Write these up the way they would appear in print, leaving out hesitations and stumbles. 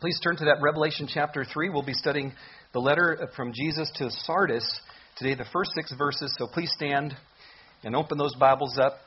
Please turn to that Revelation chapter 3. We'll be studying the letter from Jesus to Sardis today, the first 6 verses. So please stand and open those Bibles up.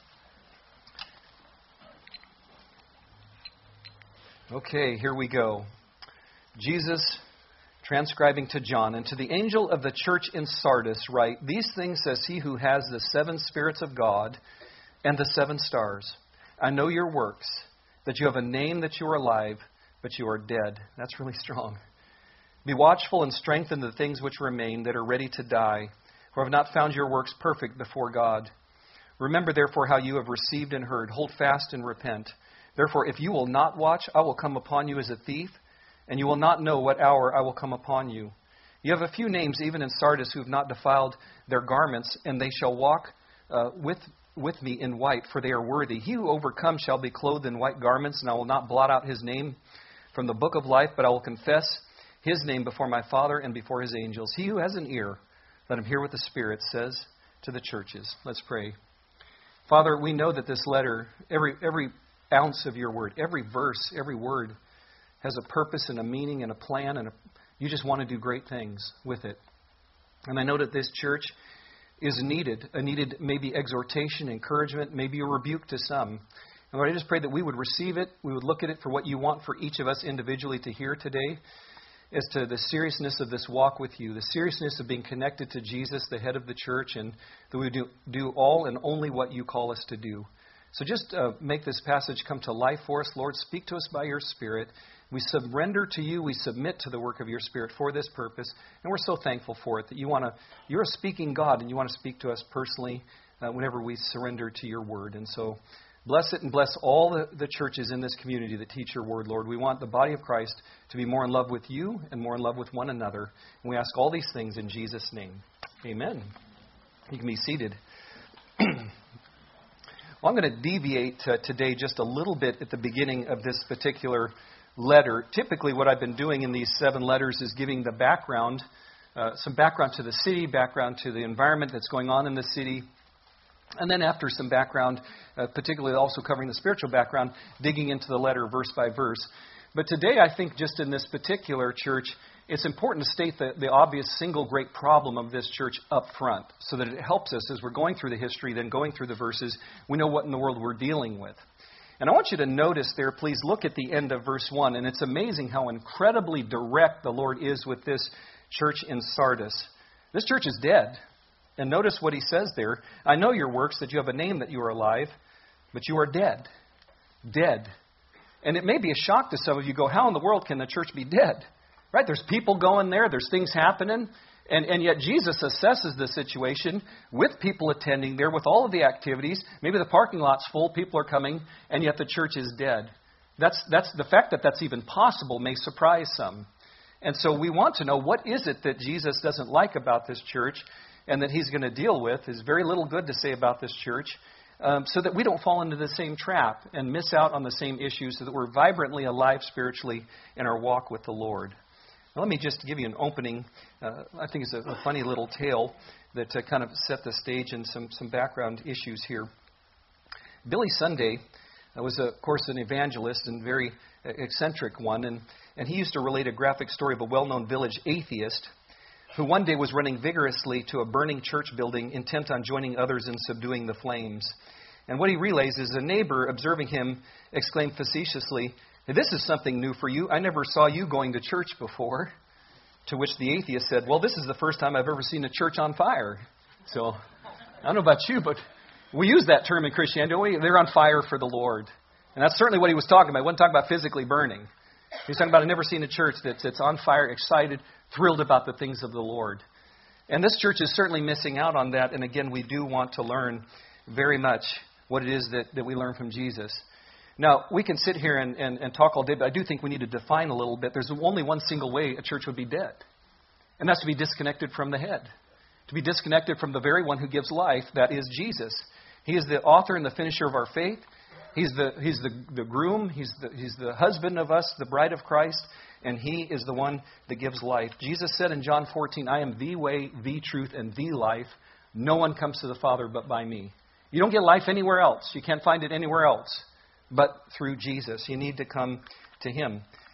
Okay, here we go. Jesus transcribing to John, "And to the angel of the church in Sardis write, These things says he who has the 7 spirits of God and the 7 stars. I know your works, that you have a name, that you are alive, but you are dead." That's really strong. "Be watchful and strengthen the things which remain that are ready to die, for I have not found your works perfect before God. Remember therefore how you have received and heard. Hold fast and repent. Therefore, if you will not watch, I will come upon you as a thief, and you will not know what hour I will come upon you. You have a few names even in Sardis who have not defiled their garments, and they shall walk with me in white, for they are worthy. He who overcomes shall be clothed in white garments, and I will not blot out his name from the book of life, but I will confess his name before my Father and before his angels. He who has an ear, let him hear what the Spirit says to the churches." Let's pray. Father, we know that this letter, every ounce of your word, every verse, every word has a purpose and a meaning and a plan, and you just want to do great things with it. And I know that this church is needed maybe exhortation, encouragement, maybe a rebuke to some. And Lord, I just pray that we would receive it, we would look at it for what you want for each of us individually to hear today, as to the seriousness of this walk with you, the seriousness of being connected to Jesus, the head of the church, and that we do all and only what you call us to do. So just make this passage come to life for us, Lord. Speak to us by your Spirit. We surrender to you. We submit to the work of your Spirit for this purpose. And we're so thankful for it, that you're a speaking God, and you want to speak to us personally whenever we surrender to your word. And so bless it and bless all the churches in this community that teach your word, Lord. We want the body of Christ to be more in love with you and more in love with one another. And we ask all these things in Jesus' name. Amen. You can be seated. Well, I'm going to deviate today just a little bit at the beginning of this particular letter. Typically, what I've been doing in these 7 letters is giving the background, some background to the city, background to the environment that's going on in the city, and then after some background, particularly also covering the spiritual background, digging into the letter verse by verse. But today, I think just in this particular church, it's important to state the obvious single great problem of this church up front, so that it helps us as we're going through the history, then going through the verses, we know what in the world we're dealing with. And I want you to notice there, please look at the end of verse 1, and it's amazing how incredibly direct the Lord is with this church in Sardis. This church is dead. And notice what he says there. "I know your works, that you have a name, that you are alive, but you are dead." Dead. And it may be a shock to some of you. Go, how in the world can the church be dead? Right? There's people going there. There's things happening. And yet Jesus assesses the situation with people attending there, with all of the activities. Maybe the parking lot's full. People are coming. And yet the church is dead. That's the fact that that's even possible may surprise some. And so we want to know, what is it that Jesus doesn't like about this church and that he's going to deal with? There's very little good to say about this church, so that we don't fall into the same trap and miss out on the same issues, so that we're vibrantly alive spiritually in our walk with the Lord. Now, let me just give you an opening. I think it's a funny little tale that kind of set the stage and some background issues here. Billy Sunday was, of course, an evangelist and very eccentric one, and he used to relate a graphic story of a well-known village atheist who one day was running vigorously to a burning church building, intent on joining others in subduing the flames. And what he relays is a neighbor, observing him, exclaimed facetiously, "Hey, this is something new for you. I never saw you going to church before." To which the atheist said, "Well, this is the first time I've ever seen a church on fire." So, I don't know about you, but we use that term in Christianity, don't we? They're on fire for the Lord. And that's certainly what he was talking about. He wasn't talking about physically burning. He was talking about, I've never seen a church that's on fire, excited, thrilled about the things of the Lord. And this church is certainly missing out on that. And again, we do want to learn very much what it is that we learn from Jesus. Now, we can sit here and talk all day, but I do think we need to define a little bit. There's only one single way a church would be dead. And that's to be disconnected from the head. To be disconnected from the very one who gives life, that is Jesus. He is the author and the finisher of our faith. He's the groom. He's the husband of us, the bride of Christ. And he is the one that gives life. Jesus said in John 14, "I am the way, the truth, and the life. No one comes to the Father but by me." You don't get life anywhere else. You can't find it anywhere else but through Jesus. You need to come to him.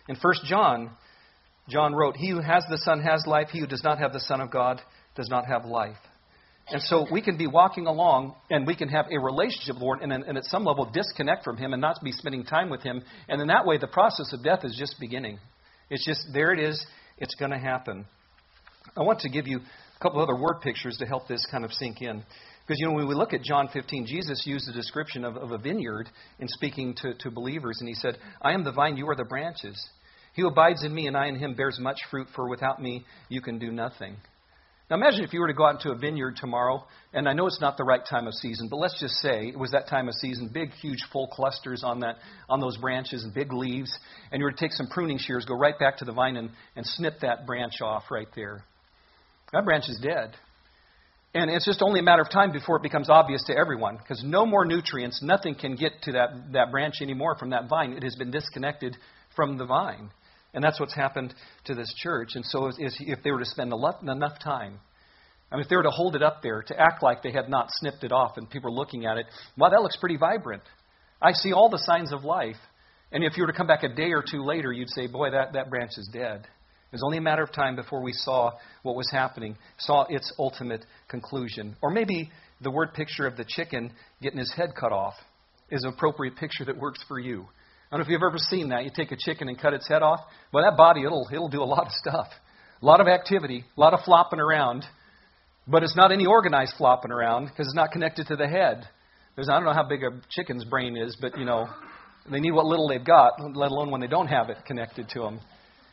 In 1 John, John wrote, "He who has the Son has life. He who does not have the Son of God does not have life." And so we can be walking along and we can have a relationship with the Lord and at some level disconnect from Him and not be spending time with Him. And in that way, the process of death is just beginning. It's just, there it is. It's going to happen. I want to give you a couple other word pictures to help this kind of sink in. Because, when we look at John 15, Jesus used the description of a vineyard in speaking to believers. And He said, "I am the vine, you are the branches. He who abides in me and I in him bears much fruit, for without me you can do nothing." Now imagine if you were to go out into a vineyard tomorrow, and I know it's not the right time of season, but let's just say it was that time of season, big, huge, full clusters on those branches and big leaves, and you were to take some pruning shears, go right back to the vine and snip that branch off right there. That branch is dead. And it's just only a matter of time before it becomes obvious to everyone, because no more nutrients, nothing can get to that branch anymore from that vine. It has been disconnected from the vine. And that's what's happened to this church. And so if they were to spend enough time, if they were to hold it up there, to act like they had not snipped it off and people are looking at it, wow, that looks pretty vibrant. I see all the signs of life. And if you were to come back a day or two later, you'd say, boy, that branch is dead. It was only a matter of time before we saw what was happening, saw its ultimate conclusion. Or maybe the word picture of the chicken getting his head cut off is an appropriate picture that works for you. I don't know if you've ever seen that. You take a chicken and cut its head off. Well, that body, it'll do a lot of stuff. A lot of activity, a lot of flopping around. But it's not any organized flopping around because it's not connected to the head. I don't know how big a chicken's brain is, but, they need what little they've got, let alone when they don't have it connected to them.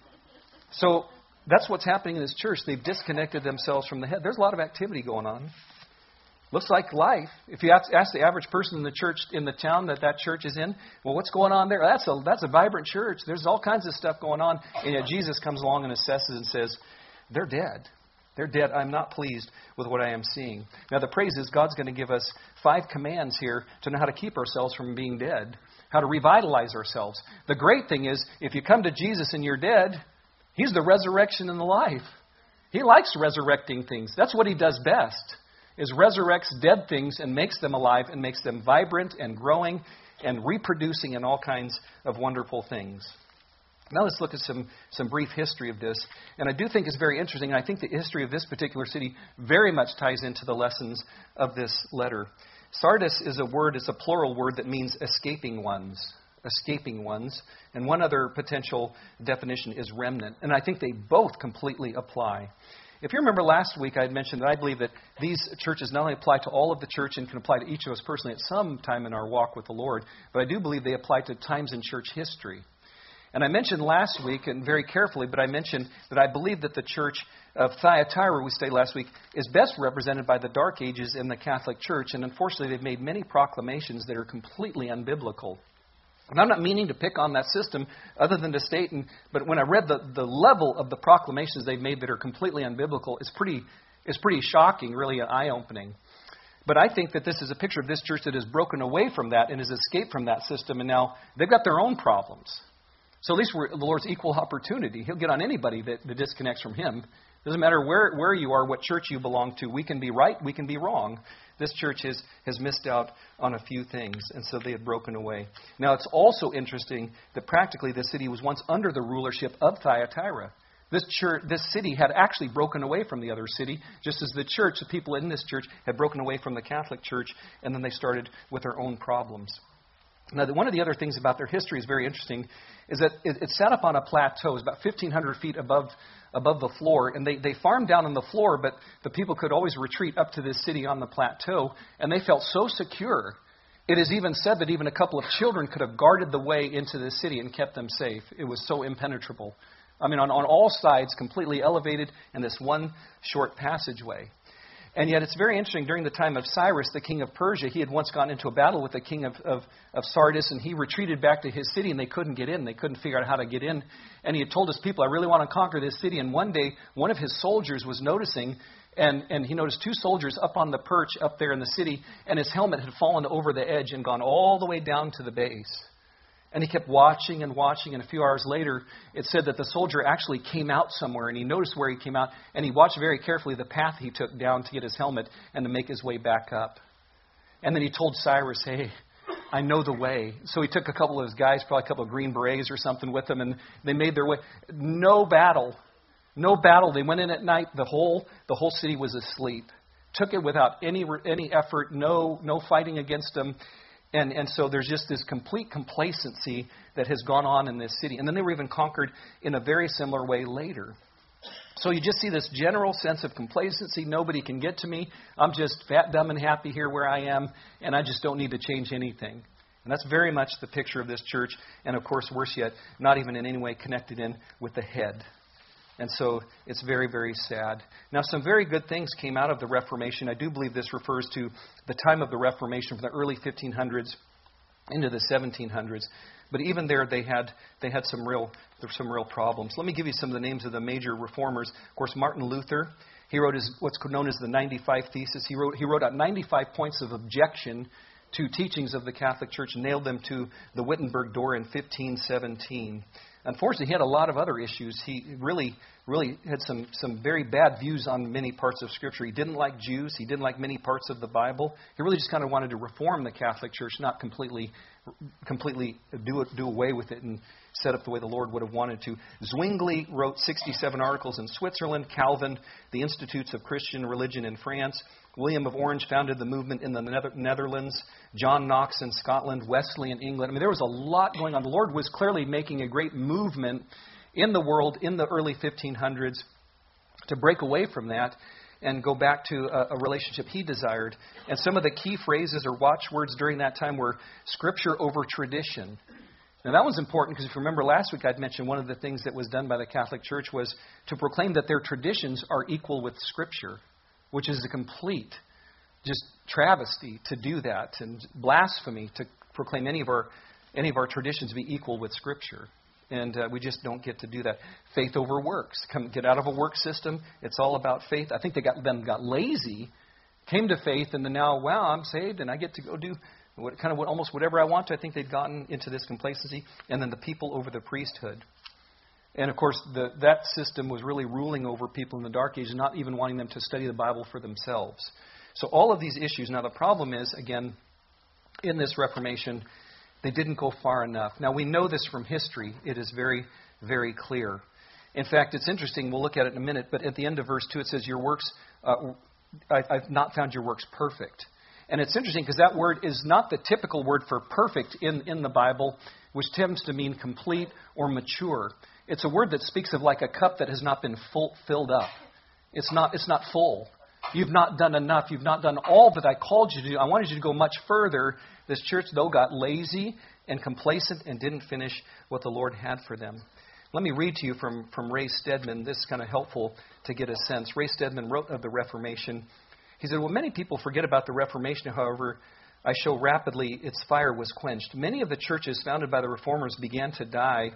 So that's what's happening in this church. They've disconnected themselves from the head. There's a lot of activity going on. Looks like life. If you ask the average person in the church, in the town that church is in, well, what's going on there? That's a vibrant church. There's all kinds of stuff going on. And yet Jesus comes along and assesses and says, they're dead. They're dead. I'm not pleased with what I am seeing. Now, the praise is God's going to give us 5 commands here to know how to keep ourselves from being dead, how to revitalize ourselves. The great thing is, if you come to Jesus and you're dead, He's the resurrection and the life. He likes resurrecting things. That's what He does best, is resurrects dead things and makes them alive and makes them vibrant and growing and reproducing in all kinds of wonderful things. Now let's look at some brief history of this. And I do think it's very interesting. And I think the history of this particular city very much ties into the lessons of this letter. Sardis is it's a plural word that means escaping ones. Escaping ones. And one other potential definition is remnant. And I think they both completely apply. If you remember last week, I had mentioned that I believe that these churches not only apply to all of the church and can apply to each of us personally at some time in our walk with the Lord, but I do believe they apply to times in church history. And I mentioned last week, and very carefully, but I mentioned that I believe that the church of Thyatira, where we stayed last week, is best represented by the Dark Ages in the Catholic Church. And unfortunately, they've made many proclamations that are completely unbiblical. And I'm not meaning to pick on that system other than to state, but when I read the level of the proclamations they've made that are completely unbiblical, it's pretty shocking, really eye-opening. But I think that this is a picture of this church that has broken away from that and has escaped from that system, and now they've got their own problems. So at least we're the Lord's equal opportunity. He'll get on anybody that disconnects from Him. Doesn't matter where you are, what church you belong to. We can be right, we can be wrong. This church has missed out on a few things, and so they had broken away. Now, it's also interesting that practically this city was once under the rulership of Thyatira. This city had actually broken away from the other city, just as the people in this church had broken away from the Catholic Church, and then they started with their own problems. Now, one of the other things about their history is very interesting, is that it sat up on a plateau. It's about 1,500 feet above the floor, and they farmed down on the floor, but the people could always retreat up to this city on the plateau, and they felt so secure. It is even said that even a couple of children could have guarded the way into the city and kept them safe. It was so impenetrable. On all sides, completely elevated, and this one short passageway. And yet it's very interesting, during the time of Cyrus, the king of Persia, he had once gone into a battle with the king of Sardis, and he retreated back to his city, and they couldn't get in. They couldn't figure out how to get in. And he had told his people, I really want to conquer this city. And one day, one of his soldiers was noticing, and he noticed 2 soldiers up on the perch up there in the city, and his helmet had fallen over the edge and gone all the way down to the base. And he kept watching and watching, and a few hours later, it said that the soldier actually came out somewhere, and he noticed where he came out, and he watched very carefully the path he took down to get his helmet and to make his way back up. And then he told Cyrus, hey, I know the way. So he took a couple of his guys, probably a couple of Green Berets or something with them, and they made their way. No battle. No battle. They went in at night. The whole city was asleep. Took it without any effort, no fighting against them. And so there's just this complete complacency that has gone on in this city. And then they were even conquered in a very similar way later. So you just see this general sense of complacency. Nobody can get to me. I'm just fat, dumb, and happy here where I am, and I just don't need to change anything. And that's very much the picture of this church. And of course, worse yet, not even in any way connected in with the head. And so it's very, very sad. Now, some very good things came out of the Reformation. I do believe this refers to the time of the Reformation from the early 1500s into the 1700s. But even there, they had some real problems. Let me give you some of the names of the major reformers. Of course, Martin Luther. He wrote what's known as the 95 Thesis. He wrote out 95 points of objection to teachings of the Catholic Church, nailed them to the Wittenberg door in 1517. Unfortunately, he had a lot of other issues. He really had some very bad views on many parts of Scripture. He didn't like Jews. He didn't like many parts of the Bible. He really just kind of wanted to reform the Catholic Church, not completely do away with it and set up the way the Lord would have wanted to. Zwingli wrote 67 articles in Switzerland. Calvin, the Institutes of Christian Religion in France. William of Orange founded the movement in the Netherlands. John Knox in Scotland. Wesley in England. I mean, there was a lot going on. The Lord was clearly making a great movement in the world in the early 1500s to break away from that and go back to a relationship He desired. And some of the key phrases or watchwords during that time were Scripture over tradition. Now, that was important because if you remember last week I'd mentioned one of the things that was done by the Catholic Church was to proclaim that their traditions are equal with Scripture, which is a complete just travesty to do that and blasphemy to proclaim any of our traditions be equal with Scripture. And we just don't get to do that. Faith over works. Get out of a work system. It's all about faith. I think they got lazy, came to faith, and then now, wow, I'm saved and I get to go do almost whatever I want to. I think they'd gotten into this complacency. And then the people over the priesthood. And of course, that system was really ruling over people in the Dark Ages, not even wanting them to study the Bible for themselves. So all of these issues. Now the problem is, again, in this Reformation, they didn't go far enough. Now, we know this from history. It is very, very clear. In fact, it's interesting. We'll look at it in a minute. But at the end of verse 2, it says, your works, I've not found your works perfect. And it's interesting because that word is not the typical word for perfect in the Bible, which tends to mean complete or mature. It's a word that speaks of like a cup that has not been filled up. It's not full. You've not done enough. You've not done all that I called you to do. I wanted you to go much further. This church, though, got lazy and complacent and didn't finish what the Lord had for them. Let me read to you from Ray Stedman. This is kind of helpful to get a sense. Ray Stedman wrote of the Reformation. He said, well, many people forget about the Reformation. However, I show rapidly its fire was quenched. Many of the churches founded by the Reformers began to die.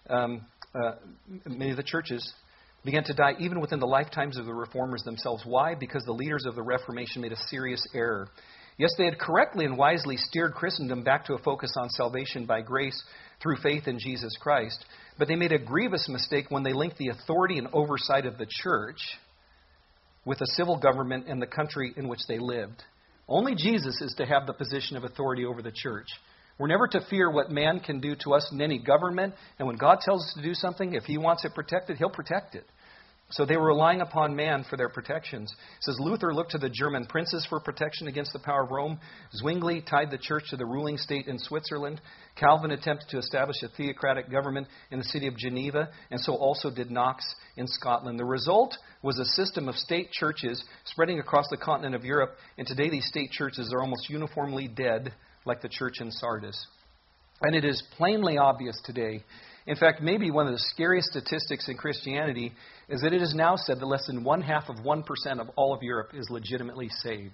Many of the churches began to die even within the lifetimes of the Reformers themselves. Why? Because the leaders of the Reformation made a serious error. Yes, they had correctly and wisely steered Christendom back to a focus on salvation by grace through faith in Jesus Christ, but they made a grievous mistake when they linked the authority and oversight of the church with the civil government and the country in which they lived. Only Jesus is to have the position of authority over the church. We're never to fear what man can do to us in any government. And when God tells us to do something, if He wants it protected, He'll protect it. So they were relying upon man for their protections. It says Luther looked to the German princes for protection against the power of Rome. Zwingli tied the church to the ruling state in Switzerland. Calvin attempted to establish a theocratic government in the city of Geneva, and so also did Knox in Scotland. The result was a system of state churches spreading across the continent of Europe, and today these state churches are almost uniformly dead, like the church in Sardis. And it is plainly obvious today. In fact, maybe one of the scariest statistics in Christianity is that it is now said that less than 0.5% of all of Europe is legitimately saved.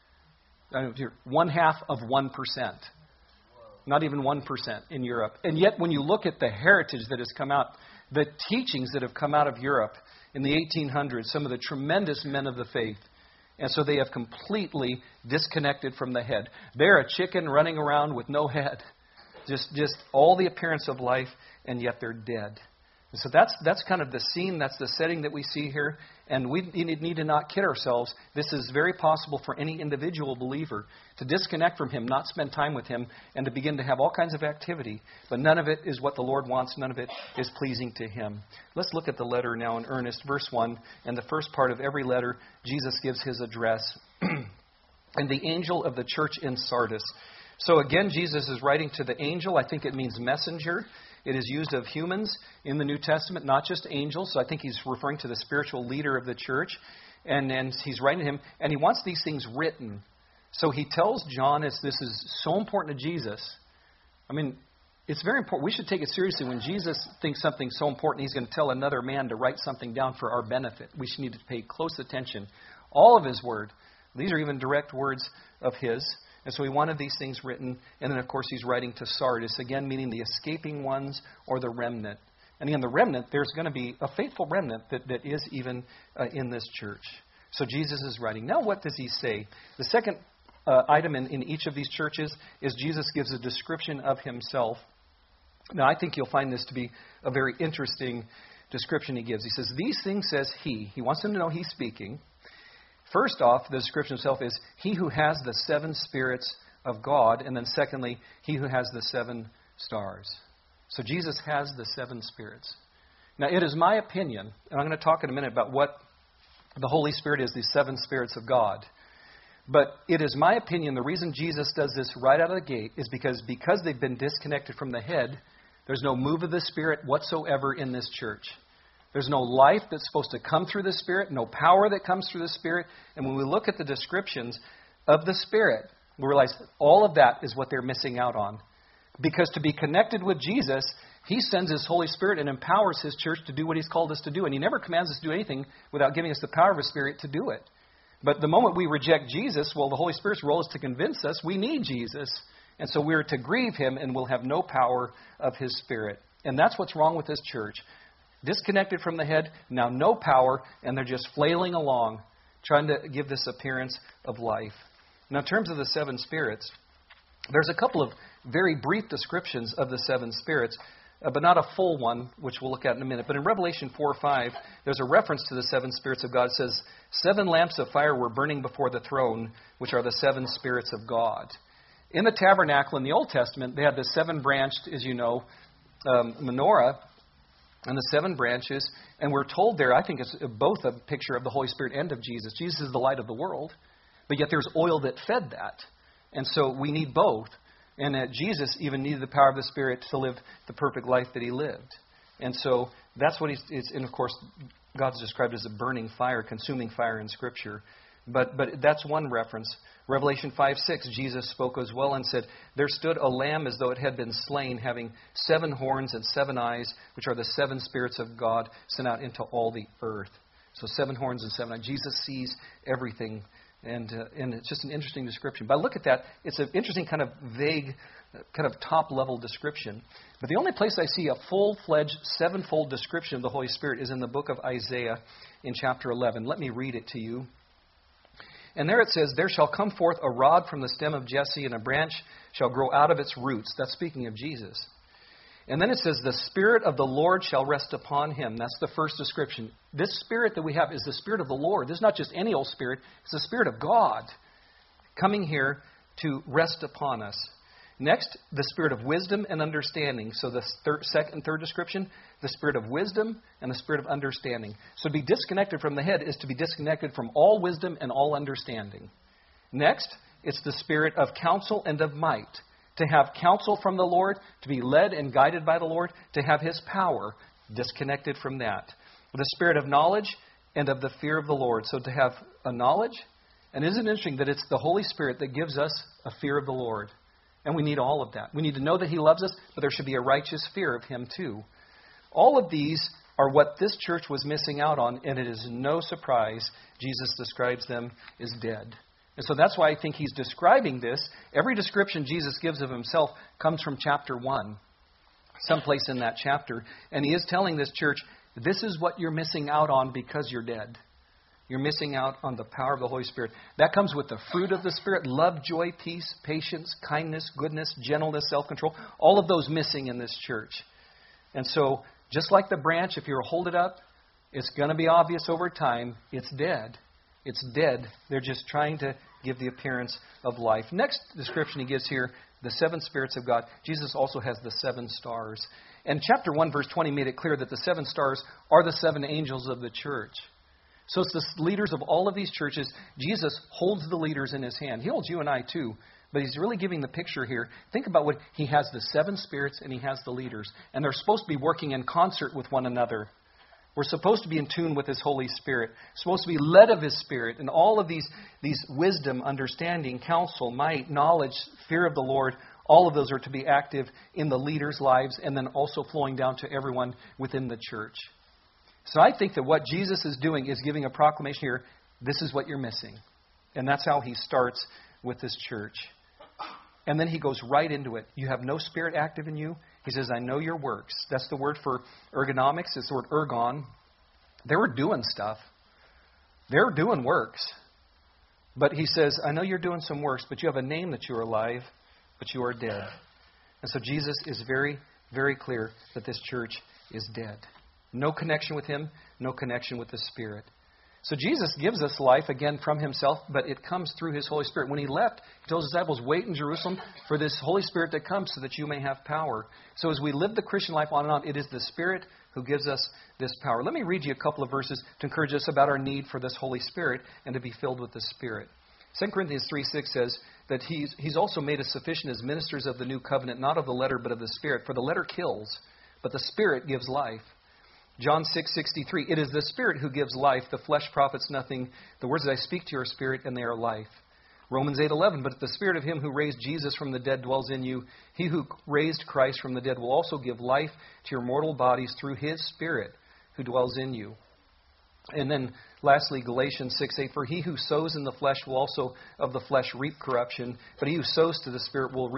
0.5%. Not even 1% in Europe. And yet when you look at the heritage that has come out, the teachings that have come out of Europe in the 1800s, some of the tremendous men of the faith, and so they have completely disconnected from the head. They're a chicken running around with no head. Just all the appearance of life, and yet they're dead. So that's kind of the scene, that's the setting that we see here. And we need to not kid ourselves. This is very possible for any individual believer to disconnect from Him, not spend time with Him, and to begin to have all kinds of activity. But none of it is what the Lord wants. None of it is pleasing to Him. Let's look at the letter now in earnest. Verse 1, and the first part of every letter, Jesus gives His address. And the angel of the church in Sardis. So again, Jesus is writing to the angel. I think it means messenger. It is used of humans in the New Testament, not just angels. So I think he's referring to the spiritual leader of the church. And he's writing to him. And he wants these things written. So he tells John this is so important to Jesus. I mean, it's very important. We should take it seriously. When Jesus thinks something's so important, he's going to tell another man to write something down for our benefit. We should need to pay close attention. All of his word. These are even direct words of his. And so he wanted these things written. And then, of course, he's writing to Sardis, again, meaning the escaping ones or the remnant. And again, the remnant, there's going to be a faithful remnant that is even in this church. So Jesus is writing. Now, what does he say? The second item in each of these churches is Jesus gives a description of himself. Now, I think you'll find this to be a very interesting description he gives. He says, these things says he. He wants them to know he's speaking. First off, the description himself is he who has the 7 spirits of God. And then secondly, he who has the 7 stars. So Jesus has the 7 spirits. Now, it is my opinion, and I'm going to talk in a minute about what the Holy Spirit is, these 7 spirits of God. But it is my opinion the reason Jesus does this right out of the gate is because they've been disconnected from the head, there's no move of the Spirit whatsoever in this church. There's no life that's supposed to come through the Spirit, no power that comes through the Spirit. And when we look at the descriptions of the Spirit, we realize that all of that is what they're missing out on. Because to be connected with Jesus, He sends His Holy Spirit and empowers His church to do what He's called us to do. And He never commands us to do anything without giving us the power of His Spirit to do it. But the moment we reject Jesus, well, the Holy Spirit's role is to convince us we need Jesus. And so we're to grieve Him and we'll have no power of His Spirit. And that's what's wrong with this church. Disconnected from the head, now no power, and they're just flailing along, trying to give this appearance of life. Now, in terms of the 7 spirits, there's a couple of very brief descriptions of the 7 spirits, but not a full one, which we'll look at in a minute. But in Revelation 4:5, there's a reference to the 7 spirits of God. It says, 7 lamps of fire were burning before the throne, which are the 7 spirits of God. In the tabernacle in the Old Testament, they had the 7-branched, as you know, menorah, and the 7 branches, and we're told there, I think it's both a picture of the Holy Spirit and of Jesus. Jesus is the light of the world, but yet there's oil that fed that. And so we need both. And Jesus even needed the power of the Spirit to live the perfect life that He lived. And so that's what and of course, God's described as a burning fire, consuming fire in Scripture. But that's one reference. Revelation 5:6, Jesus spoke as well and said, there stood a lamb as though it had been slain, having 7 horns and 7 eyes, which are the 7 spirits of God sent out into all the earth. So 7 horns and 7 eyes. Jesus sees everything. And it's just an interesting description. But look at that. It's an interesting kind of vague, kind of top-level description. But the only place I see a full-fledged 7-fold description of the Holy Spirit is in the book of Isaiah in chapter 11. Let me read it to you. And there it says, there shall come forth a rod from the stem of Jesse, and a branch shall grow out of its roots. That's speaking of Jesus. And then it says, the Spirit of the Lord shall rest upon him. That's the first description. This Spirit that we have is the Spirit of the Lord. This is not just any old Spirit. It's the Spirit of God coming here to rest upon us. Next, the Spirit of wisdom and understanding. So the second and third description, the Spirit of wisdom and the Spirit of understanding. So to be disconnected from the head is to be disconnected from all wisdom and all understanding. Next, it's the Spirit of counsel and of might. To have counsel from the Lord, to be led and guided by the Lord, to have His power, disconnected from that. The Spirit of knowledge and of the fear of the Lord. So to have a knowledge, and isn't it interesting that it's the Holy Spirit that gives us a fear of the Lord? And we need all of that. We need to know that He loves us, but there should be a righteous fear of Him too. All of these are what this church was missing out on, and it is no surprise Jesus describes them as dead. And so that's why I think He's describing this. Every description Jesus gives of Himself comes from chapter 1, someplace in that chapter. And He is telling this church, this is what you're missing out on because you're dead. You're missing out on the power of the Holy Spirit. That comes with the fruit of the Spirit: love, joy, peace, patience, kindness, goodness, gentleness, self-control. All of those missing in this church. And so Just like the branch, if you hold it up, it's going to be obvious over time. It's dead. It's dead. They're just trying to give the appearance of life. Next description he gives here, the 7 spirits of God. Jesus also has the 7 stars. And chapter 1, verse 20 made it clear that the 7 stars are the 7 angels of the church. So it's the leaders of all of these churches. Jesus holds the leaders in his hand. He holds you and I too. But he's really giving the picture here. Think about what he has, the 7 spirits and he has the leaders. And they're supposed to be working in concert with one another. We're supposed to be in tune with his Holy Spirit. Supposed to be led of his Spirit. And all of these wisdom, understanding, counsel, might, knowledge, fear of the Lord, all of those are to be active in the leaders' lives and then also flowing down to everyone within the church. So I think that what Jesus is doing is giving a proclamation here, this is what you're missing. And that's how he starts with this church. And then he goes right into it. You have no Spirit active in you. He says, I know your works. That's the word for ergonomics. It's the word ergon. They were doing stuff. They're doing works. But he says, I know you're doing some works, but you have a name that you are alive, but you are dead. And so Jesus is very, very clear that this church is dead. No connection with him, no connection with the Spirit. So Jesus gives us life, again, from himself, but it comes through his Holy Spirit. When he left, he told his disciples, wait in Jerusalem for this Holy Spirit that comes so that you may have power. So as we live the Christian life on and on, it is the Spirit who gives us this power. Let me read you a couple of verses to encourage us about our need for this Holy Spirit and to be filled with the Spirit. 2 Corinthians 3:6 says that he's also made us sufficient as ministers of the new covenant, not of the letter, but of the Spirit. For the letter kills, but the Spirit gives life. John 6:63, it is the Spirit who gives life. The flesh profits nothing. The words that I speak to your spirit, and they are life. Romans 8:11, but if the Spirit of him who raised Jesus from the dead dwells in you, he who raised Christ from the dead will also give life to your mortal bodies through his Spirit who dwells in you. And then lastly, Galatians 6:8, for he who sows in the flesh will also of the flesh reap corruption, but he who sows to the Spirit will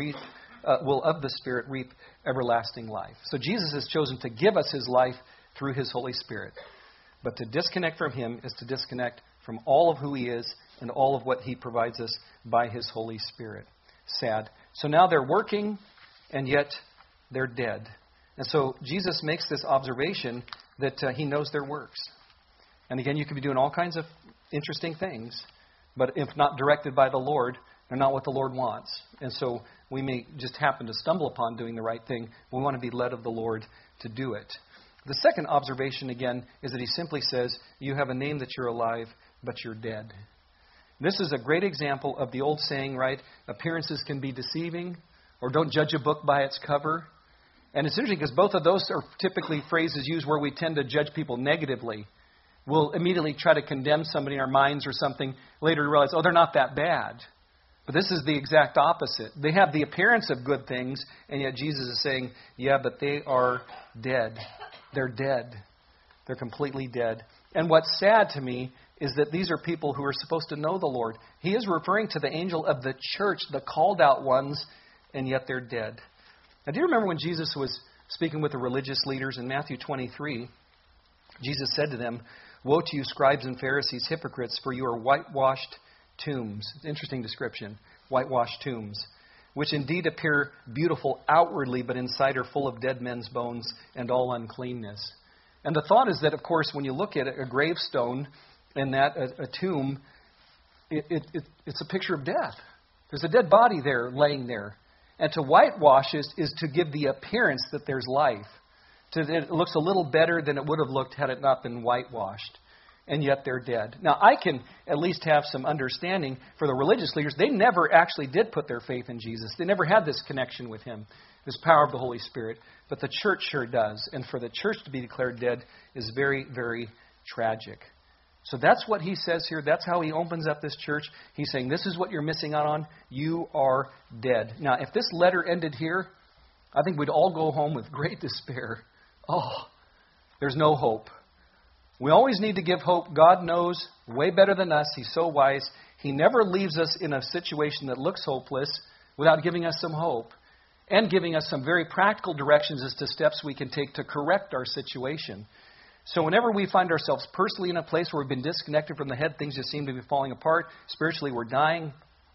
of the Spirit reap everlasting life. So Jesus has chosen to give us his life through his Holy Spirit. But to disconnect from him is to disconnect from all of who he is and all of what he provides us by his Holy Spirit. Sad. So now they're working, and yet they're dead. And so Jesus makes this observation that he knows their works. And again, you could be doing all kinds of interesting things, but if not directed by the Lord, they're not what the Lord wants. And so we may just happen to stumble upon doing the right thing. We want to be led of the Lord to do it. The second observation, again, is that he simply says, you have a name that you're alive, but you're dead. This is a great example of the old saying, right? Appearances can be deceiving, or don't judge a book by its cover. And it's interesting because both of those are typically phrases used where we tend to judge people negatively. We'll immediately try to condemn somebody in our minds or something, later to realize, oh, they're not that bad. But this is the exact opposite. They have the appearance of good things, and yet Jesus is saying, yeah, but they are dead. They're dead. They're completely dead. And what's sad to me is that these are people who are supposed to know the Lord. He is referring to the angel of the church, the called out ones, and yet they're dead. Now, do you remember when Jesus was speaking with the religious leaders in Matthew 23? Jesus said to them, woe to you, scribes and Pharisees, hypocrites, for you are whitewashed tombs. It's an interesting description. Whitewashed tombs, which indeed appear beautiful outwardly, but inside are full of dead men's bones and all uncleanness. And the thought is that, of course, when you look at a gravestone and that a tomb, it's a picture of death. There's a dead body there, laying there. And to whitewash is to give the appearance that there's life. It looks a little better than it would have looked had it not been whitewashed. And yet they're dead. Now, I can at least have some understanding for the religious leaders. They never actually did put their faith in Jesus. They never had this connection with him, this power of the Holy Spirit. But the church sure does. And for the church to be declared dead is very, very tragic. So that's what he says here. That's how he opens up this church. He's saying, this is what you're missing out on. You are dead. Now, if this letter ended here, I think we'd all go home with great despair. Oh, there's no hope. We always need to give hope. God knows way better than us. He's so wise. He never leaves us in a situation that looks hopeless without giving us some hope and giving us some very practical directions as to steps we can take to correct our situation. So whenever we find ourselves personally in a place where we've been disconnected from the head, things just seem to be falling apart, spiritually we're dying,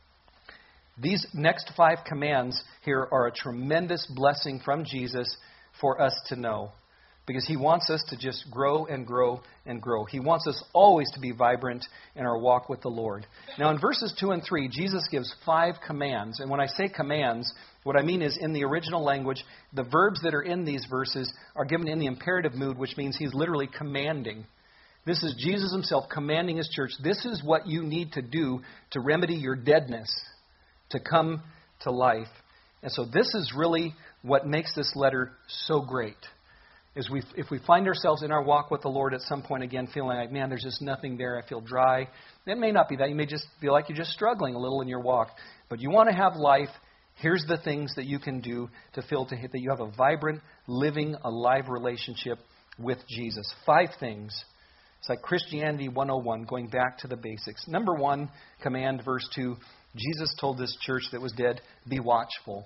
these next 5 commands here are a tremendous blessing from Jesus for us to know. because He wants us to just grow and grow and grow. He wants us always to be vibrant in our walk with the Lord. Now, in verses 2 and 3, Jesus gives 5 commands. And when I say commands, what I mean is in the original language, the verbs that are in these verses are given in the imperative mood, which means He's literally commanding. This is Jesus Himself commanding His church. This is what you need to do to remedy your deadness, to come to life. And so this is really what makes this letter so great. Is if we find ourselves in our walk with the Lord at some point again feeling like, man, there's just nothing there, I feel dry. It may not be that. You may just feel like you're just struggling a little in your walk. But you want to have life. Here's the things that you can do to feel that you have a vibrant, living, alive relationship with Jesus. 5 things. It's like Christianity 101, going back to the basics. Number 1, command, verse 2, Jesus told this church that was dead, be watchful.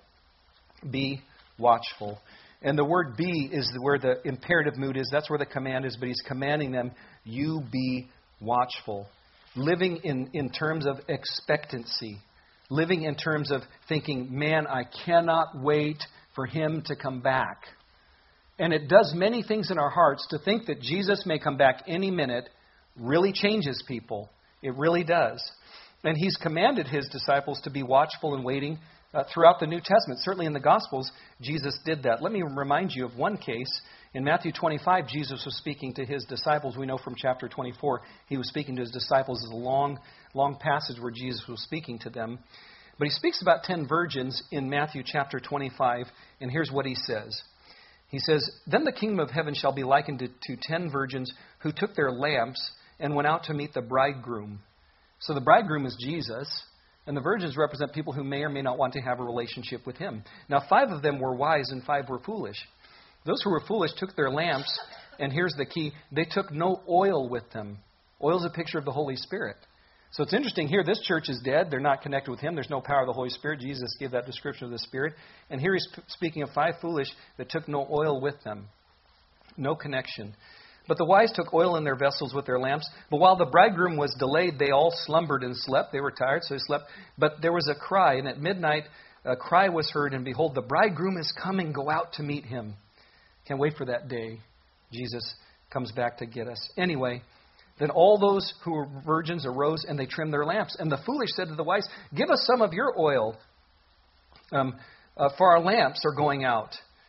Be watchful. And the word be is where the imperative mood is. That's where the command is. But He's commanding them, you be watchful. Living in terms of expectancy. Living in terms of thinking, man, I cannot wait for Him to come back. And it does many things in our hearts. To think that Jesus may come back any minute really changes people. It really does. And He's commanded His disciples to be watchful and waiting throughout the New Testament. Certainly in the Gospels, Jesus did that. Let me remind you of one case. In Matthew 25, Jesus was speaking to His disciples. We know from chapter 24, He was speaking to His disciples. It's a long passage where Jesus was speaking to them. But He speaks about 10 virgins in Matthew chapter 25, and here's what He says. He says, then the kingdom of heaven shall be likened to 10 virgins who took their lamps and went out to meet the bridegroom. So the bridegroom is Jesus, and the virgins represent people who may or may not want to have a relationship with Him. Now, 5 of them were wise and 5 were foolish. Those who were foolish took their lamps, and here's the key, they took no oil with them. Oil is a picture of the Holy Spirit. So it's interesting here, this church is dead. They're not connected with Him. There's no power of the Holy Spirit. Jesus gave that description of the Spirit. And here He's speaking of 5 foolish that took no oil with them. No connection. But the wise took oil in their vessels with their lamps. But while the bridegroom was delayed, they all slumbered and slept. They were tired, so they slept. But there was a cry, and at midnight a cry was heard, and behold, the bridegroom is coming. Go out to meet Him. Can't wait for that day. Jesus comes back to get us. Anyway, then all those who were virgins arose, and they trimmed their lamps. And the foolish said to the wise, give us some of your oil, for our lamps are going out.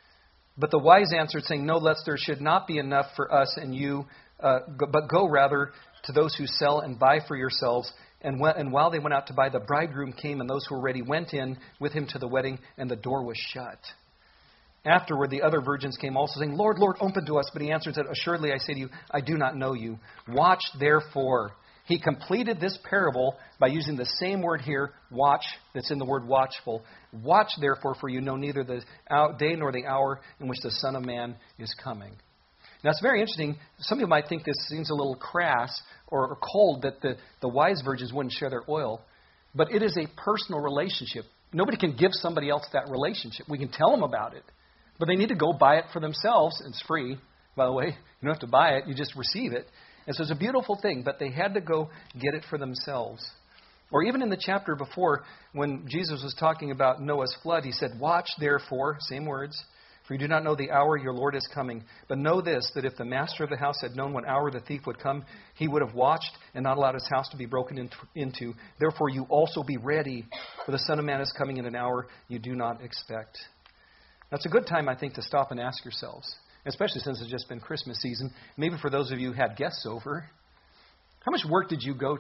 But the wise answered, saying, no, lest there should not be enough for us and you, but go rather to those who sell and buy for yourselves. And while they went out to buy, the bridegroom came, and those who were ready went in with Him to the wedding, and the door was shut. Afterward, the other virgins came also, saying, Lord, Lord, open to us. But He answered and said, assuredly, I say to you, I do not know you. Watch, therefore. He completed this parable by using the same word here, watch, that's in the word watchful. Watch, therefore, for you know neither the day nor the hour in which the Son of Man is coming. Now, it's very interesting. Some people might think this seems a little crass or cold that the wise virgins wouldn't share their oil. But it is a personal relationship. Nobody can give somebody else that relationship. We can tell them about it. But they need to go buy it for themselves. It's free, by the way. You don't have to buy it. You just receive it. And so it's a beautiful thing. But they had to go get it for themselves. Or even in the chapter before, when Jesus was talking about Noah's flood, He said, watch therefore, same words, for you do not know the hour your Lord is coming. But know this, that if the master of the house had known what hour the thief would come, he would have watched and not allowed his house to be broken into. Therefore you also be ready, for the Son of Man is coming in an hour you do not expect. That's a good time, I think, to stop and ask yourselves, especially since it's just been Christmas season. Maybe for those of you who had guests over, how much work did you go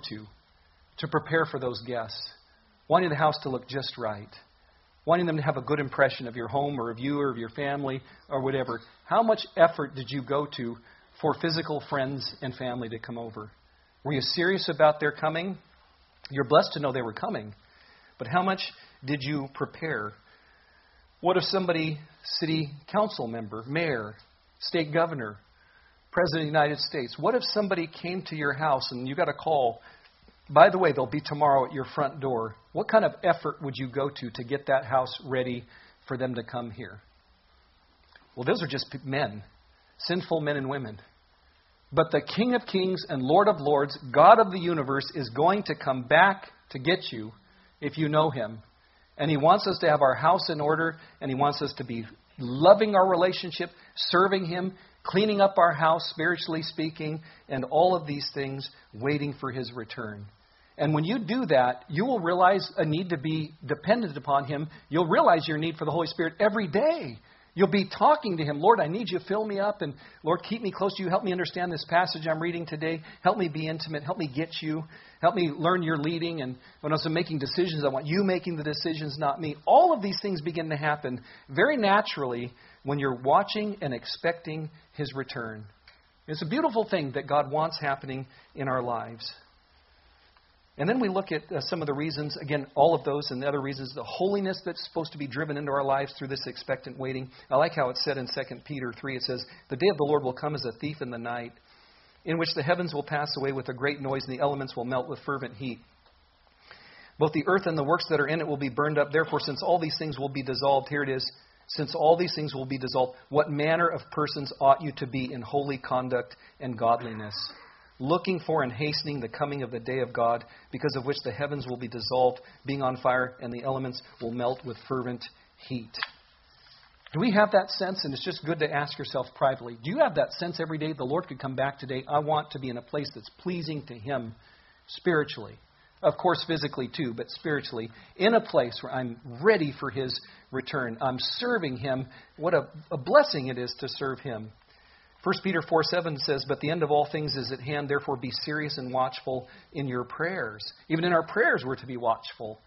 to prepare for those guests? Wanting the house to look just right. Wanting them to have a good impression of your home or of you or of your family or whatever. How much effort did you go to for physical friends and family to come over? Were you serious about their coming? You're blessed to know they were coming. But how much did you prepare? What if somebody, city council member, mayor, state governor, president of the United States, what if somebody came to your house and you got a call, by the way, they'll be tomorrow at your front door. What kind of effort would you go to get that house ready for them to come here? Well, those are just men, sinful men and women. But the King of Kings and Lord of Lords, God of the universe, is going to come back to get you if you know Him. And He wants us to have our house in order, and He wants us to be loving our relationship, serving Him, cleaning up our house, spiritually speaking, and all of these things, waiting for His return. And when you do that, you will realize a need to be dependent upon Him. You'll realize your need for the Holy Spirit every day. You'll be talking to Him. Lord, I need you. Fill me up. And Lord, keep me close to you. Help me understand this passage I'm reading today. Help me be intimate. Help me get you. Help me learn your leading. And when I'm making decisions, I want you making the decisions, not me. All of these things begin to happen very naturally when you're watching and expecting His return. It's a beautiful thing that God wants happening in our lives. And then we look at some of the reasons, again, all of those and the other reasons, the holiness that's supposed to be driven into our lives through this expectant waiting. I like how it's said in 2 Peter 3. It says, the day of the Lord will come as a thief in the night, in which the heavens will pass away with a great noise, and the elements will melt with fervent heat. Both the earth and the works that are in it will be burned up. Therefore, since all these things will be dissolved, here it is, since all these things will be dissolved, what manner of persons ought you to be in holy conduct and godliness? Looking for and hastening the coming of the day of God, because of which the heavens will be dissolved, being on fire, and the elements will melt with fervent heat. Do we have that sense? And it's just good to ask yourself privately. Do you have that sense every day? The Lord could come back today. I want to be in a place that's pleasing to Him spiritually. Of course, physically too, but spiritually. In a place where I'm ready for His return. I'm serving Him. What a blessing it is to serve Him. 1 Peter 4:7 says, but the end of all things is at hand, therefore be serious and watchful in your prayers. Even in our prayers we're to be watchful.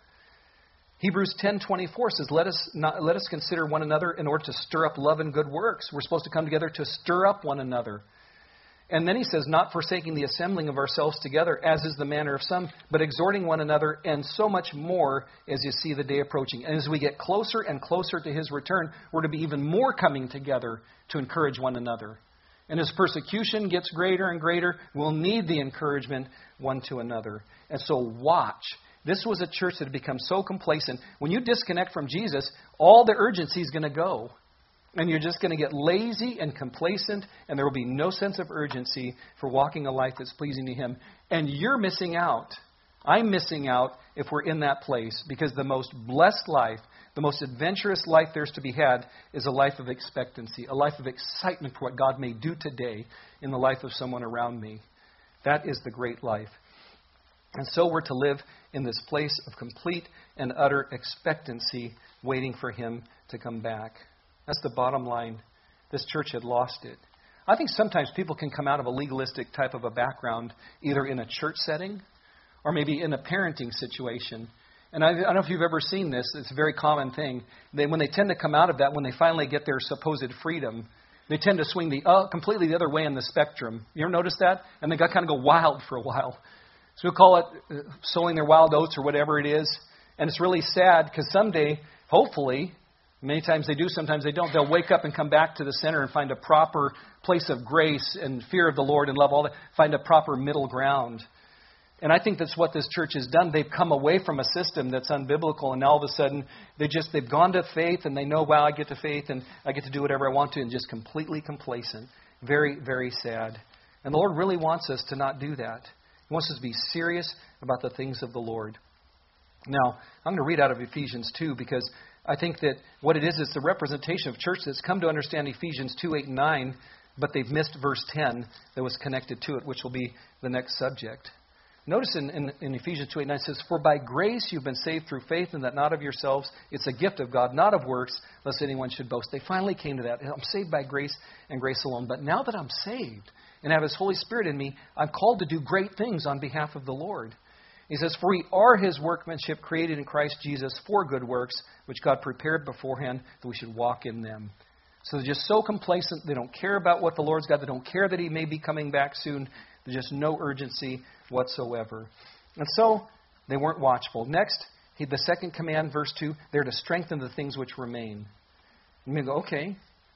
Hebrews 10:24 says, let us consider one another in order to stir up love and good works. We're supposed to come together to stir up one another. And then he says, not forsaking the assembling of ourselves together, as is the manner of some, but exhorting one another, and so much more as you see the day approaching. And as we get closer and closer to His return, we're to be even more coming together to encourage one another. And as persecution gets greater and greater, we'll need the encouragement one to another. And so watch. This was a church that had become so complacent. When you disconnect from Jesus, all the urgency is going to go. And you're just going to get lazy and complacent, and there will be no sense of urgency for walking a life that's pleasing to Him. And you're missing out. I'm missing out if we're in that place, because the most blessed life, the most adventurous life there's to be had is a life of expectancy, a life of excitement for what God may do today in the life of someone around me. That is the great life. And so we're to live in this place of complete and utter expectancy, waiting for Him to come back. That's the bottom line. This church had lost it. I think sometimes people can come out of a legalistic type of a background, either in a church setting or maybe in a parenting situation. And I don't know if you've ever seen this. It's a very common thing. When they tend to come out of that, when they finally get their supposed freedom, they tend to swing completely the other way in the spectrum. You ever notice that? And they kind of go wild for a while. So we'll call it sowing their wild oats or whatever it is. And it's really sad because someday, hopefully, many times they do, sometimes they don't, they'll wake up and come back to the center and find a proper place of grace and fear of the Lord and love, all that, find a proper middle ground. And I think that's what this church has done. They've come away from a system that's unbiblical, and now all of a sudden they've gone to faith, and they know, wow, I get to faith and I get to do whatever I want to, and just completely complacent. Very, very sad. And the Lord really wants us to not do that. He wants us to be serious about the things of the Lord. Now, I'm going to read out of Ephesians 2 because I think that what it is, it's the representation of church that's come to understand Ephesians 2, 8, and 9, but they've missed verse 10 that was connected to it, which will be the next subject. Notice in Ephesians 2:8-9 it says, for by grace you've been saved through faith, and that not of yourselves. It's a gift of God, not of works, lest anyone should boast. They finally came to that. I'm saved by grace and grace alone. But now that I'm saved and have His Holy Spirit in me, I'm called to do great things on behalf of the Lord. He says, for we are His workmanship, created in Christ Jesus for good works, which God prepared beforehand that we should walk in them. So they're just so complacent. They don't care about what the Lord's got. They don't care that He may be coming back soon. There's just no urgency whatsoever. And so they weren't watchful. Next, the second command, verse 2, they're to strengthen the things which remain. And you go, okay,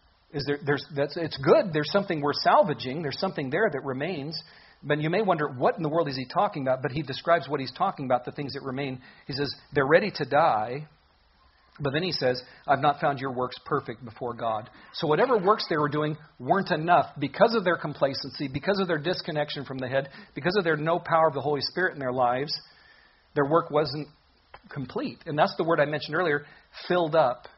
it's good. There's something we're salvaging. There's something there that remains. But you may wonder, what in the world is he talking about? But he describes what he's talking about, the things that remain. He says, they're ready to die. But then he says, I've not found your works perfect before God. So whatever works they were doing weren't enough because of their complacency, because of their disconnection from the head, because of their no power of the Holy Spirit in their lives. Their work wasn't complete. And that's the word I mentioned earlier, filled up.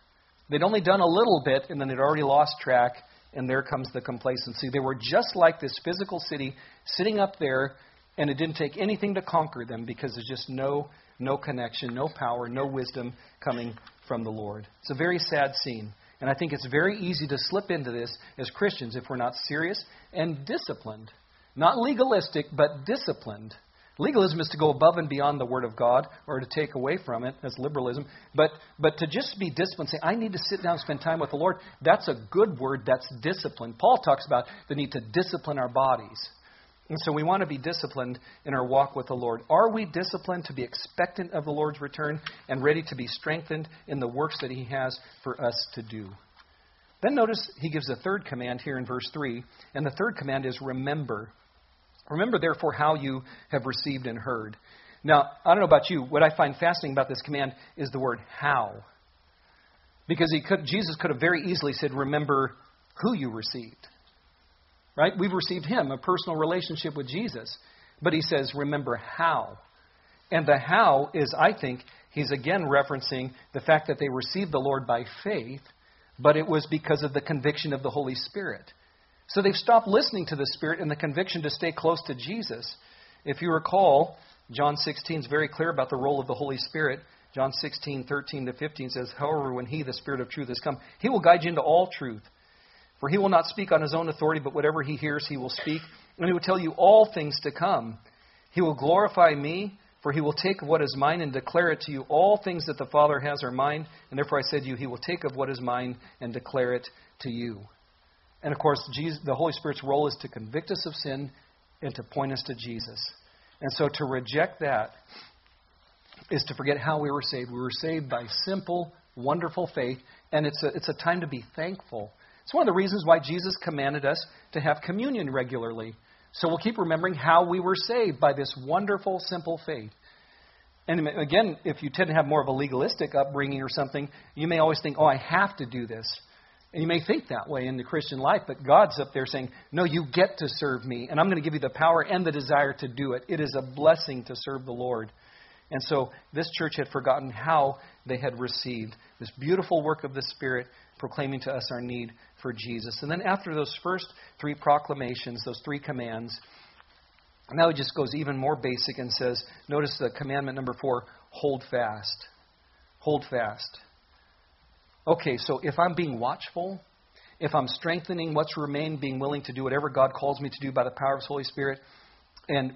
They'd only done a little bit, and then they'd already lost track, and there comes the complacency. They were just like this physical city sitting up there, and it didn't take anything to conquer them because there's just no connection, no power, no wisdom coming from the Lord. It's a very sad scene. And I think it's very easy to slip into this as Christians if we're not serious and disciplined. Not legalistic, but disciplined. Legalism is to go above and beyond the Word of God or to take away from it. That's liberalism. But to just be disciplined, say, I need to sit down and spend time with the Lord, that's a good word. That's discipline. Paul talks about the need to discipline our bodies. And so we want to be disciplined in our walk with the Lord. Are we disciplined to be expectant of the Lord's return and ready to be strengthened in the works that He has for us to do? Then notice He gives a third command here in verse 3. And the third command is remember. Remember, therefore, how you have received and heard. Now, I don't know about you. What I find fascinating about this command is the word how. Because Jesus could have very easily said, remember who you received. Right? We've received Him, a personal relationship with Jesus. But He says, remember how. And the how is, I think, He's again referencing the fact that they received the Lord by faith, but it was because of the conviction of the Holy Spirit. So they've stopped listening to the Spirit and the conviction to stay close to Jesus. If you recall, John 16 is very clear about the role of the Holy Spirit. John 16, 13 to 15 says, however, when He, the Spirit of truth, has come, He will guide you into all truth. For He will not speak on His own authority, but whatever He hears, He will speak. And He will tell you all things to come. He will glorify Me, for He will take of what is mine and declare it to you. All things that the Father has are mine. And therefore I said to you, He will take of what is mine and declare it to you. And of course, the Holy Spirit's role is to convict us of sin and to point us to Jesus. And so to reject that is to forget how we were saved. We were saved by simple, wonderful faith. And it's a time to be thankful. It's one of the reasons why Jesus commanded us to have communion regularly. So we'll keep remembering how we were saved by this wonderful, simple faith. And again, if you tend to have more of a legalistic upbringing or something, you may always think, oh, I have to do this. And you may think that way in the Christian life, but God's up there saying, no, you get to serve Me, and I'm going to give you the power and the desire to do it. It is a blessing to serve the Lord. And so this church had forgotten how they had received this beautiful work of the Spirit, proclaiming to us our need for Jesus. And then after those first three proclamations, those three commands, now He just goes even more basic and says, notice the commandment number 4, hold fast. Hold fast. Okay, so if I'm being watchful, if I'm strengthening what's remained, being willing to do whatever God calls me to do by the power of His Holy Spirit, and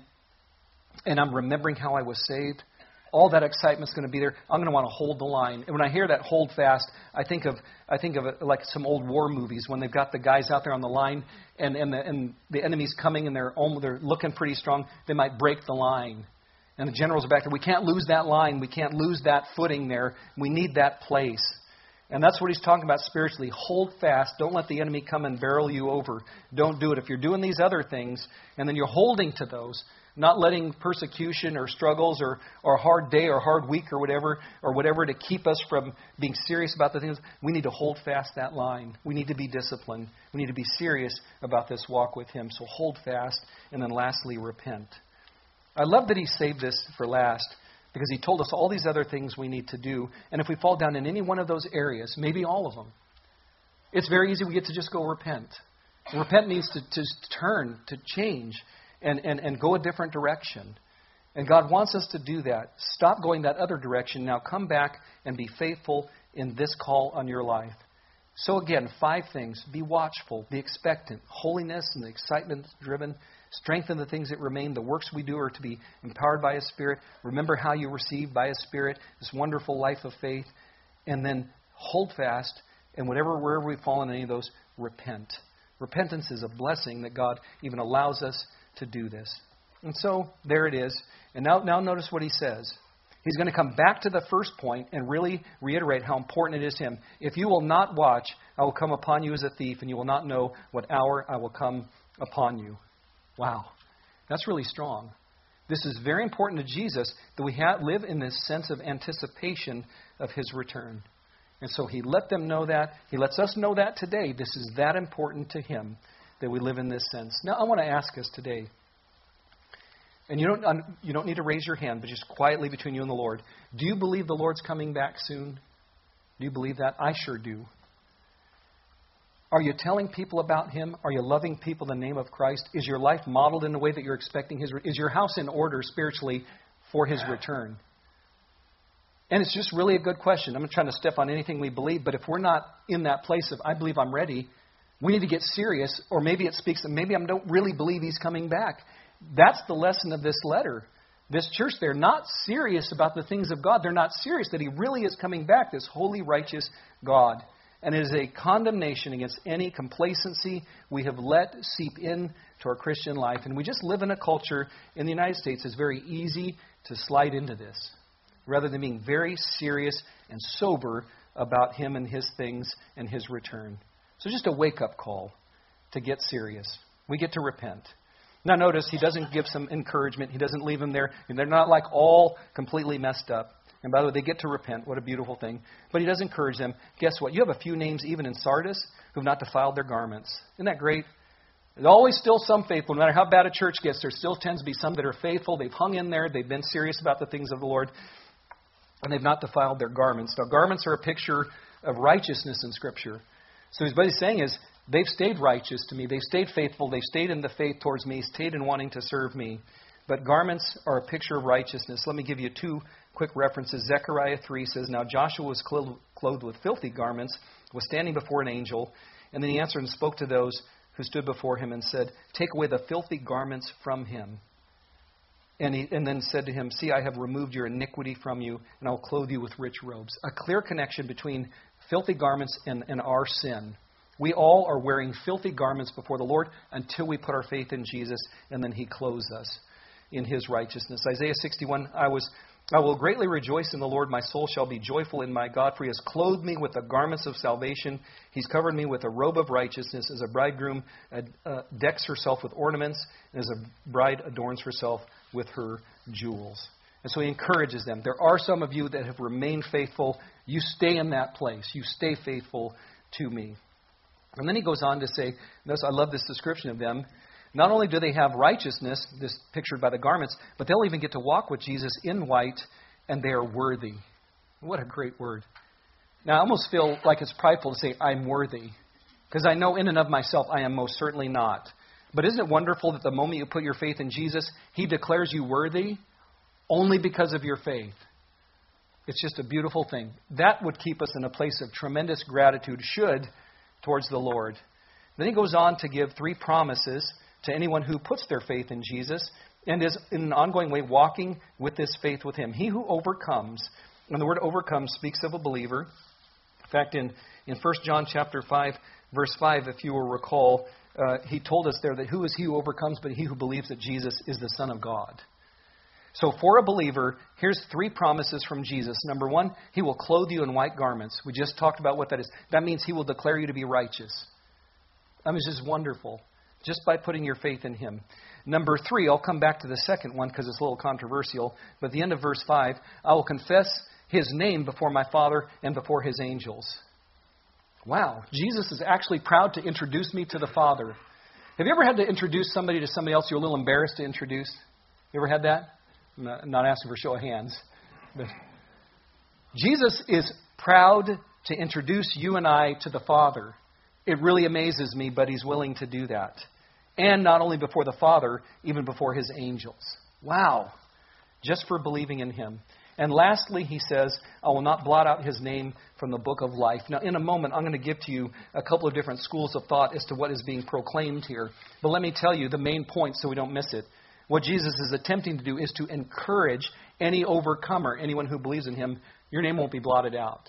I'm remembering how I was saved, all that excitement's going to be there. I'm going to want to hold the line. And when I hear that hold fast, I think of it like some old war movies when they've got the guys out there on the line and the enemy's coming and they're looking pretty strong. They might break the line. And the generals are back there. We can't lose that line. We can't lose that footing there. We need that place. And that's what He's talking about spiritually. Hold fast. Don't let the enemy come and barrel you over. Don't do it. If you're doing these other things and then you're holding to those, not letting persecution or struggles or a hard day or hard week or whatever to keep us from being serious about the things, we need to hold fast that line. We need to be disciplined. We need to be serious about this walk with Him. So hold fast. And then lastly, repent. I love that He saved this for last, because He told us all these other things we need to do. And if we fall down in any one of those areas, maybe all of them, it's very easy we get to just go repent. Repent means to turn, to change, and go a different direction. And God wants us to do that. Stop going that other direction. Now come back and be faithful in this call on your life. So again, 5 things. Be watchful. Be expectant. Holiness and the excitement driven. Strengthen the things that remain. The works we do are to be empowered by His Spirit. Remember how you received by His Spirit this wonderful life of faith. And then hold fast. And wherever we fall in any of those, repent. Repentance is a blessing that God even allows us to do this. And so there it is. And now notice what He says. He's going to come back to the first point and really reiterate how important it is to Him. If you will not watch, I will come upon you as a thief, and you will not know what hour I will come upon you. Wow, that's really strong. This is very important to Jesus that we live in this sense of anticipation of His return. And so He let them know that. He lets us know that today. This is that important to Him that we live in this sense. Now I want to ask us today, and you don't need to raise your hand, but just quietly between you and the Lord, do you believe the Lord's coming back soon? Do you believe that? I sure do. Are you telling people about Him? Are you loving people in the name of Christ? Is your life modeled in the way that you're expecting His? Is your house in order spiritually for His return? And it's just really a good question. I'm not trying to step on anything we believe, but if we're not in that place of, I believe I'm ready, we need to get serious, or maybe it speaks that maybe I don't really believe He's coming back. That's the lesson of this letter. This church, they're not serious about the things of God. They're not serious that He really is coming back, this holy, righteous God. And it is a condemnation against any complacency we have let seep into our Christian life. And we just live in a culture in the United States that's very easy to slide into this, rather than being very serious and sober about Him and His things and His return. So just a wake-up call to get serious. We get to repent. Now notice, He doesn't give some encouragement. He doesn't leave them there. And they're not like all completely messed up. And by the way, they get to repent. What a beautiful thing. But He does encourage them. Guess what? You have a few names even in Sardis who have not defiled their garments. Isn't that great? There's always still some faithful. No matter how bad a church gets, there still tends to be some that are faithful. They've hung in there. They've been serious about the things of the Lord. And they've not defiled their garments. Now, garments are a picture of righteousness in Scripture. So what He's saying is, they've stayed righteous to me. They've stayed faithful. They've stayed in the faith towards me. Stayed in wanting to serve me. But garments are a picture of righteousness. Let me give you two quick references. Zechariah 3 says, Now Joshua was clothed with filthy garments, was standing before an angel. And then he answered and spoke to those who stood before him and said, Take away the filthy garments from him. And then said to him, See, I have removed your iniquity from you, and I will clothe you with rich robes. A clear connection between filthy garments and our sin. We all are wearing filthy garments before the Lord until we put our faith in Jesus, and then He clothes us in His righteousness. Isaiah 61, I will greatly rejoice in the Lord. My soul shall be joyful in my God, for He has clothed me with the garments of salvation. He's covered me with a robe of righteousness, as a bridegroom decks herself with ornaments, and as a bride adorns herself with her jewels. And so He encourages them. There are some of you that have remained faithful. You stay in that place. You stay faithful to me. And then He goes on to say, notice I love this description of them. Not only do they have righteousness, this pictured by the garments, but they'll even get to walk with Jesus in white, and they are worthy. What a great word. Now, I almost feel like it's prideful to say, I'm worthy. Because I know in and of myself, I am most certainly not. But isn't it wonderful that the moment you put your faith in Jesus, He declares you worthy only because of your faith? It's just a beautiful thing. That would keep us in a place of tremendous gratitude, towards the Lord. Then He goes on to give 3 promises to anyone who puts their faith in Jesus and is in an ongoing way walking with this faith with Him. He who overcomes, and the word overcome speaks of a believer. In fact, in 1 John chapter 5, verse 5, if you will recall, he told us there that who is he who overcomes but he who believes that Jesus is the Son of God. So for a believer, here's 3 promises from Jesus. Number 1, He will clothe you in white garments. We just talked about what that is. That means He will declare you to be righteous. I mean, it's just wonderful. Just by putting your faith in Him. Number 3, I'll come back to the second one because it's a little controversial. But at the end of verse 5, I will confess His name before my Father and before His angels. Wow, Jesus is actually proud to introduce me to the Father. Have you ever had to introduce somebody to somebody else you're a little embarrassed to introduce? You ever had that? I'm not asking for a show of hands. But Jesus is proud to introduce you and I to the Father. It really amazes me, but He's willing to do that. And not only before the Father, even before His angels. Wow. Just for believing in Him. And lastly, He says, I will not blot out His name from the book of life. Now, in a moment, I'm going to give to you a couple of different schools of thought as to what is being proclaimed here. But let me tell you the main point so we don't miss it. What Jesus is attempting to do is to encourage any overcomer, anyone who believes in Him, your name won't be blotted out.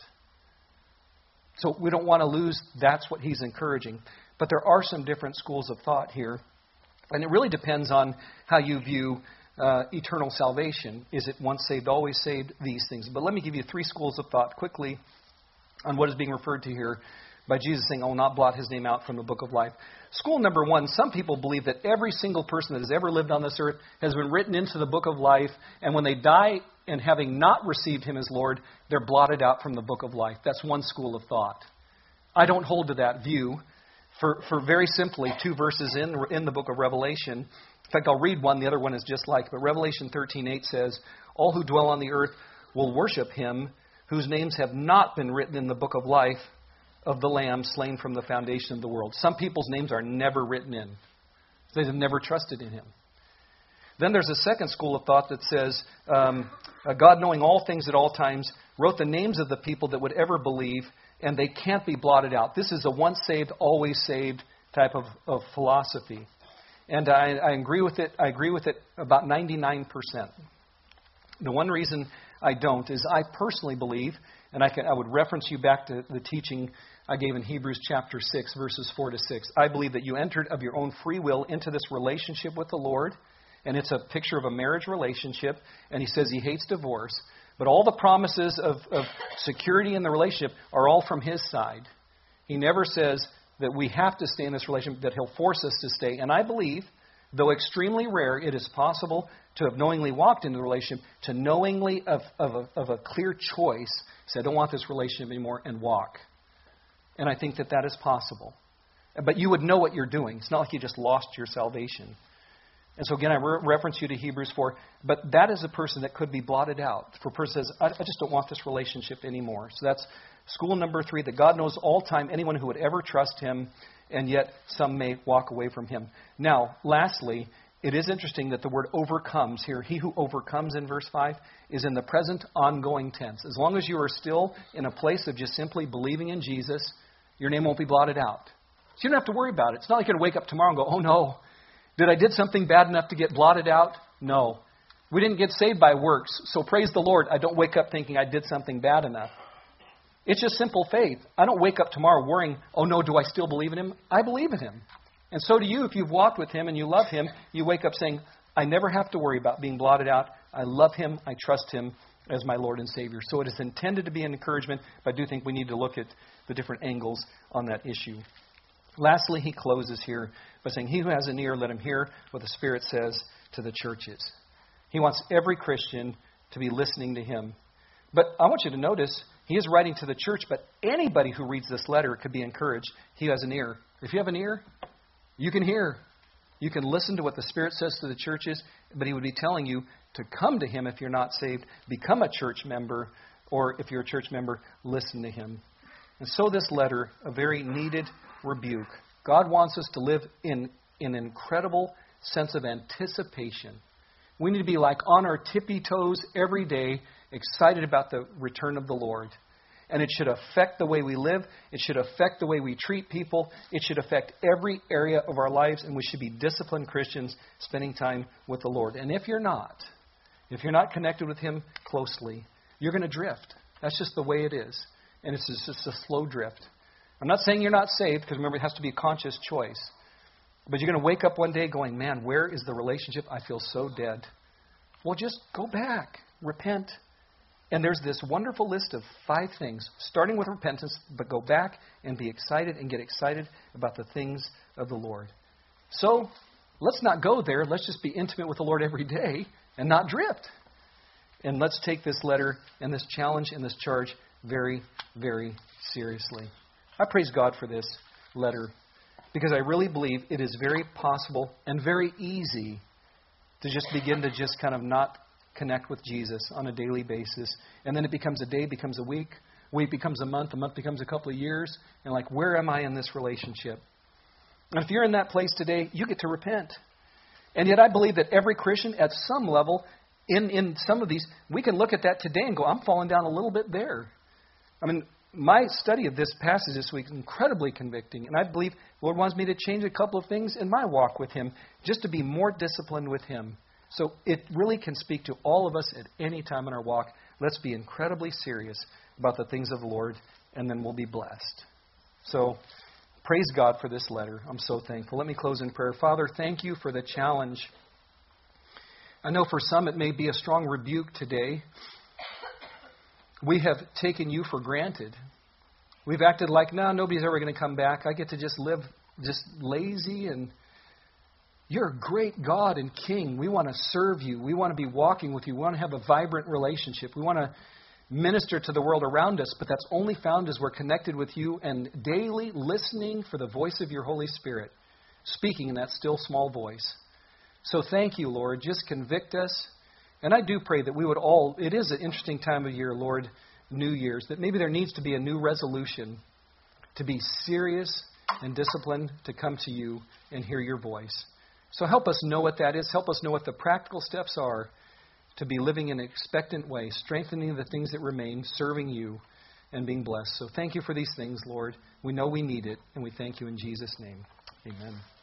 So we don't want to lose, that's what He's encouraging. But there are some different schools of thought here. And it really depends on how you view eternal salvation. Is it once saved, always saved? These things. But let me give you 3 schools of thought quickly on what is being referred to here by Jesus saying, I will not blot His name out from the book of life. School number 1, some people believe that every single person that has ever lived on this earth has been written into the book of life, and when they die and having not received Him as Lord, they're blotted out from the book of life. That's one school of thought. I don't hold to that view for very simply 2 verses in the book of Revelation. In fact, I'll read one. The other one is just like. But Revelation 13:8 says, All who dwell on the earth will worship Him whose names have not been written in the book of life of the Lamb slain from the foundation of the world. Some people's names are never written in. They have never trusted in him. Then there's a second school of thought that says, God, knowing all things at all times, wrote the names of the people that would ever believe, and they can't be blotted out. This is a once saved, always saved type of philosophy. And I agree with it. I agree with it about 99%. The one reason I don't is I personally believe, and I would reference you back to the teaching I gave in Hebrews chapter 6, verses 4 to 6. I believe that you entered of your own free will into this relationship with the Lord, and it's a picture of a marriage relationship, and he says he hates divorce. But all the promises of security in the relationship are all from his side. He never says that we have to stay in this relationship, that he'll force us to stay. And I believe, though extremely rare, it is possible to have knowingly walked into the relationship, to knowingly, of a clear choice, say, I don't want this relationship anymore, and walk. And I think that is possible. But you would know what you're doing. It's not like you just lost your salvation. And so again, I reference you to Hebrews 4. But that is a person that could be blotted out. For a person says, I just don't want this relationship anymore. So that's school number 3, that God knows all time anyone who would ever trust him, and yet some may walk away from him. Now, lastly, it is interesting that the word overcomes here, he who overcomes in verse 5, is in the present ongoing tense. As long as you are still in a place of just simply believing in Jesus, your name won't be blotted out. So you don't have to worry about it. It's not like you're going to wake up tomorrow and go, oh no, did I did something bad enough to get blotted out? No. We didn't get saved by works, so praise the Lord, I don't wake up thinking I did something bad enough. It's just simple faith. I don't wake up tomorrow worrying, oh no, do I still believe in him? I believe in him. And so do you. If you've walked with him and you love him, you wake up saying, I never have to worry about being blotted out. I love him. I trust him as my Lord and Savior. So it is intended to be an encouragement, but I do think we need to look at the different angles on that issue. Lastly, he closes here by saying, he who has an ear, let him hear what the Spirit says to the churches. He wants every Christian to be listening to him. But I want you to notice, he is writing to the church, but anybody who reads this letter could be encouraged. He has an ear. If you have an ear, you can hear. You can listen to what the Spirit says to the churches, but he would be telling you to come to him if you're not saved, become a church member, or if you're a church member, listen to him. And so this letter, a very needed rebuke. God wants us to live in an incredible sense of anticipation. We need to be like on our tippy toes every day, excited about the return of the Lord. And it should affect the way we live. It should affect the way we treat people. It should affect every area of our lives. And we should be disciplined Christians spending time with the Lord. And if you're not connected with him closely, you're going to drift. That's just the way it is. And it's just a slow drift. I'm not saying you're not saved, because remember, it has to be a conscious choice. But you're going to wake up one day going, man, where is the relationship? I feel so dead. Well, just go back. Repent. And there's this wonderful list of 5 things, starting with repentance, but go back and be excited and get excited about the things of the Lord. So let's not go there. Let's just be intimate with the Lord every day and not drift. And let's take this letter and this challenge and this charge very, very seriously. I praise God for this letter, because I really believe it is very possible and very easy to just begin to just kind of not connect with Jesus on a daily basis. And then it becomes a day, becomes a week becomes a month becomes a couple of years. And like, where am I in this relationship? And if you're in that place today, you get to repent. And yet I believe that every Christian at some level, in some of these, we can look at that today and go, I'm falling down a little bit there. I mean, my study of this passage this week is incredibly convicting. And I believe the Lord wants me to change a couple of things in my walk with him, just to be more disciplined with him. So it really can speak to all of us at any time in our walk. Let's be incredibly serious about the things of the Lord, and then we'll be blessed. So praise God for this letter. I'm so thankful. Let me close in prayer. Father, thank you for the challenge. I know for some it may be a strong rebuke today. We have taken you for granted. We've acted like, no, nobody's ever going to come back. I get to just live just lazy, and you're a great God and King. We want to serve you. We want to be walking with you. We want to have a vibrant relationship. We want to minister to the world around us, but that's only found as we're connected with you and daily listening for the voice of your Holy Spirit, speaking in that still small voice. So thank you, Lord. Just convict us. And I do pray that we would all, it is an interesting time of year, Lord, New Year's, that maybe there needs to be a new resolution to be serious and disciplined, to come to you and hear your voice. So help us know what that is. Help us know what the practical steps are to be living in an expectant way, strengthening the things that remain, serving you, and being blessed. So thank you for these things, Lord. We know we need it, and we thank you in Jesus' name. Amen.